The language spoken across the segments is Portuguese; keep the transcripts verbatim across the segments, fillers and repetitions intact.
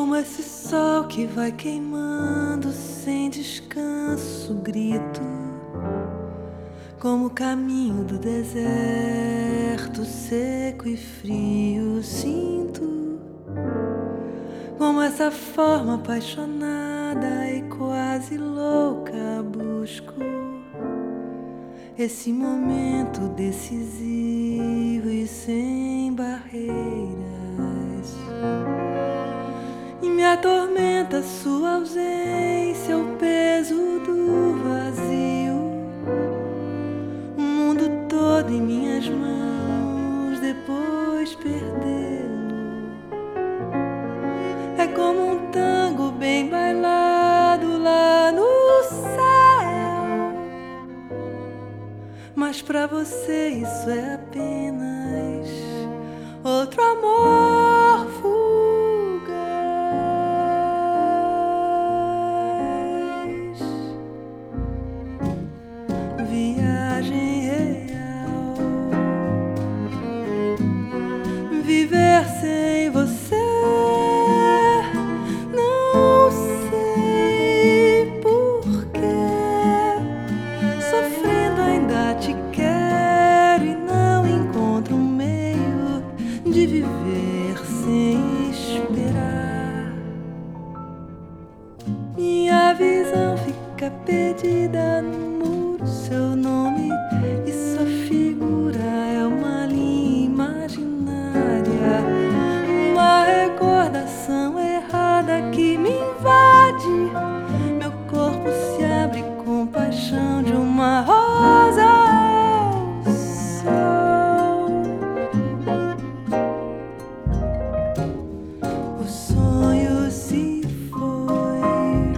Como esse sol que vai queimando sem descanso, grito. Como o caminho do deserto, seco e frio, sinto. Como essa forma apaixonada e quase louca busco esse momento decisivo e sem barreiras. E me atormenta sua ausência, o peso do vazio, o mundo todo em minhas mãos, depois perdê-lo. É como um tango bem bailado lá no céu, mas pra você isso é apenas outro amor fugaz. Viagem real, viver sem você. Não sei porquê, sofrendo ainda te quero e não encontro um meio de viver sem esperar. Minha visão fica perdida no muro, seu nome e sua figura é uma linha imaginária, uma recordação errada que me invade. Meu corpo se abre com paixão de uma rosa ao sol. O sonho se foi,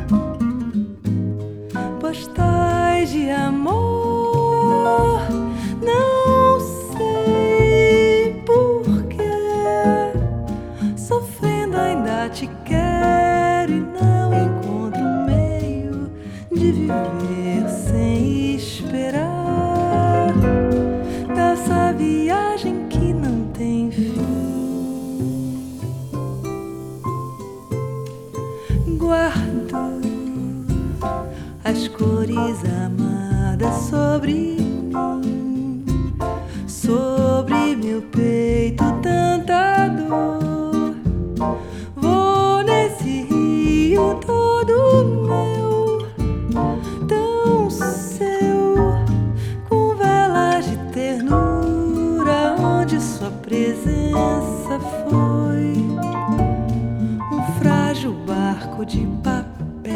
postais de amor. Não sei porquê, sofrendo ainda te quero e não encontro um meio de viver sem esperar. Dessa viagem que não tem fim, guardo as cores amadas sobre mim, sobre meu peito tanta dor. Vou nesse rio todo meu, tão seu, com velas de ternura, onde sua presença foi um frágil barco de papel.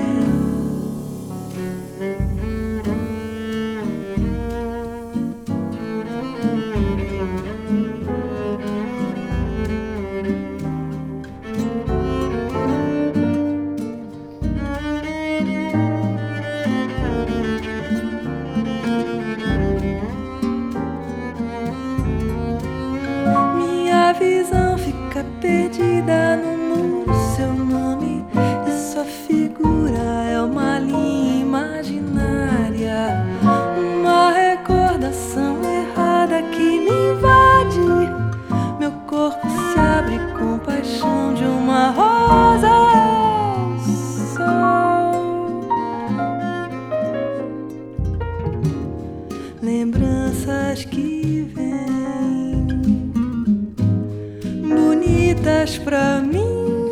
Minha visão fica perdida no muro, seu nome e sua figura é uma linha imaginária, uma recordação errada que me invade. Meu corpo se abre com paixão de uma rosa ao sol. Lembranças que vêm bonitas pra mim.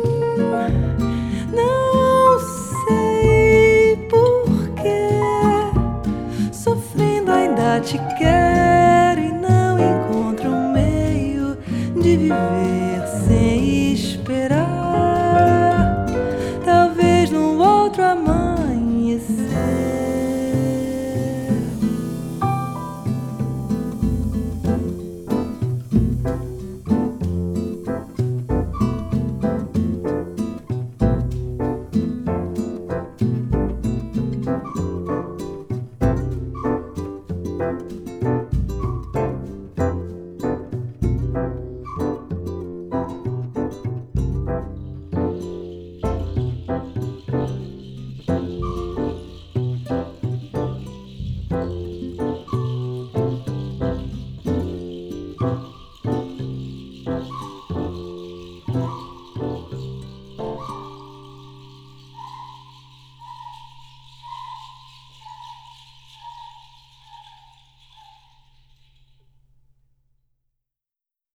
Não sei porquê, sofrendo ainda te quero